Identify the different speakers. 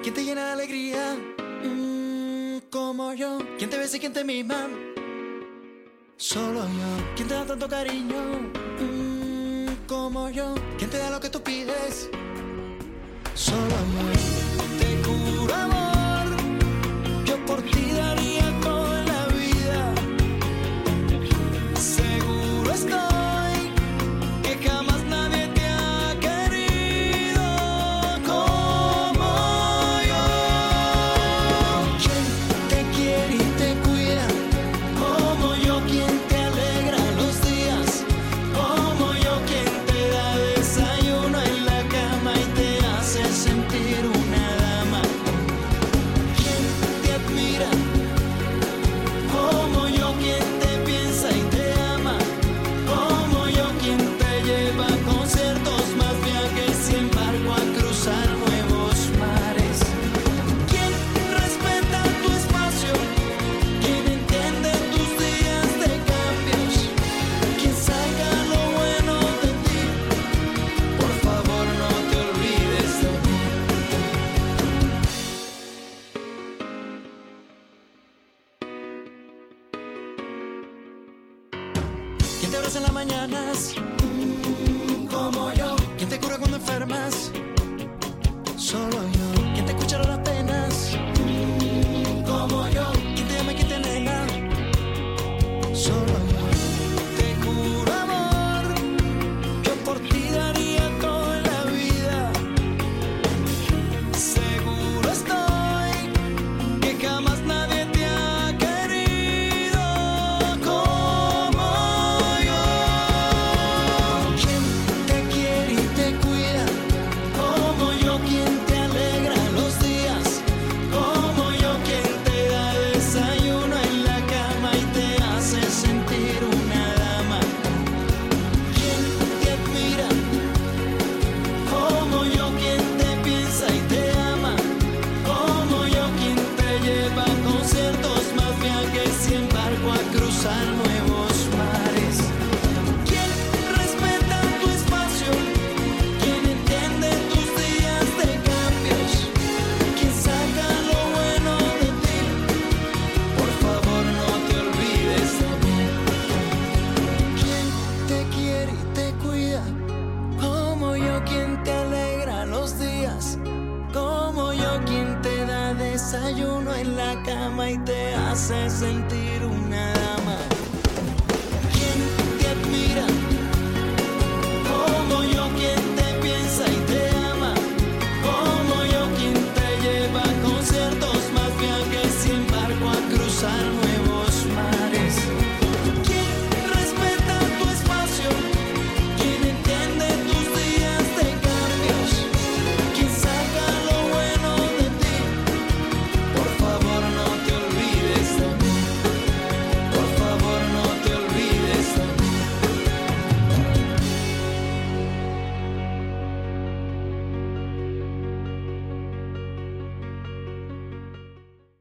Speaker 1: ¿Quién te llena de alegría? Como yo. ¿Quién te besa y quién te mima? Solo yo. ¿Quién te da tanto cariño? Como yo. ¿Quién te da lo que tú pides? Solo yo. Te juro amor, yo por ti daría todo en la vida. Seguro estoy que jamás nadie te ha querido como yo. Quien te quiere y te cuida, como yo, quien te alegra los días, como yo, quien te da desayuno en la cama y te hace sentir una dama. Quien te admira, como yo, quien te piensa y te ama, como yo, quien te lleva a conciertos, más viajes y en barco a cruzar nuevos mares. Quien respeta tu espacio, quien entiende tus días de cambios, quien saca lo bueno de ti, por favor no te olvides de mí. Quien te abraza en las mañanas, como yo. Quien te cura cuando enfermas, solo yo. Quien te escucha las penas, como yo. Quien te ama y quien te nega, solo yo. Te juro amor, yo por ti daría todo en la vida. Seguro estoy que jamás nadie te ha querido como yo. Quien te quiere y te cuida, como yo, quien te alegra los días, como yo, quien te da desayuno en la cama y te hace sentir una dama. Quien te admira, como yo, quien te piensa y te ama, como yo, quien te lleva a conciertos, más viajes y en barco a cruzar nuevos mares. Quien respeta tu espacio, quien entiende tus días de cambios, quien saca lo bueno de ti, por favor no te olvides de mí. Quien te quiere y te cuida, como yo, quien te alegra los días, como yo, quien te da desayuno en la cama y te hace sentir